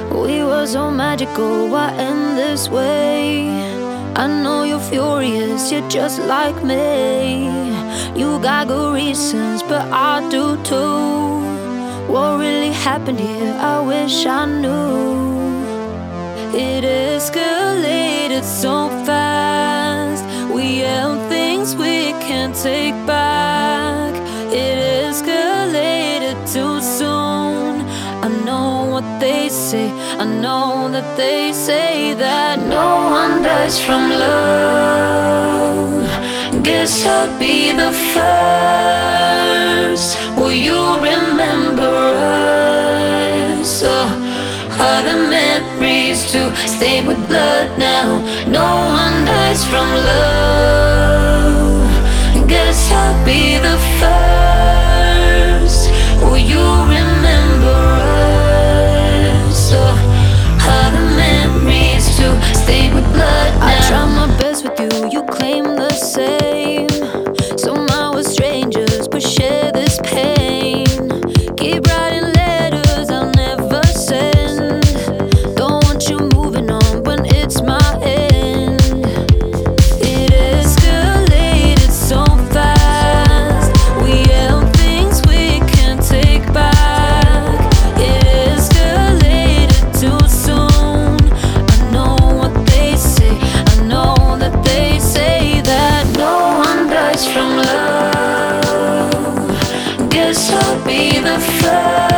We were so magical, why end this way? I know you're furious, you're just like me. You got good reasons, but I do too. What really happened here? I wish I knew. It escalated so fast. We yelled things we can't take back. It escalated too soon. I know what they say, I know that they say that no one dies from love. Guess I'll be the first. Will you remember us? Are the memories to stay with blood now? No one dies from love. Guess I'll be the first. Will you remember us? Are the memories to stay with blood now? I try my best with you, you claim the same. Somehow we're strangers, but share this pain. Keep writing letters I'll never send. Don't want you moving on when it's my end. It escalated so fast. We yelled things we can't take back. It escalated too soon. I know what they say, I know that they say that no one dies from love. Guess I'll be the first.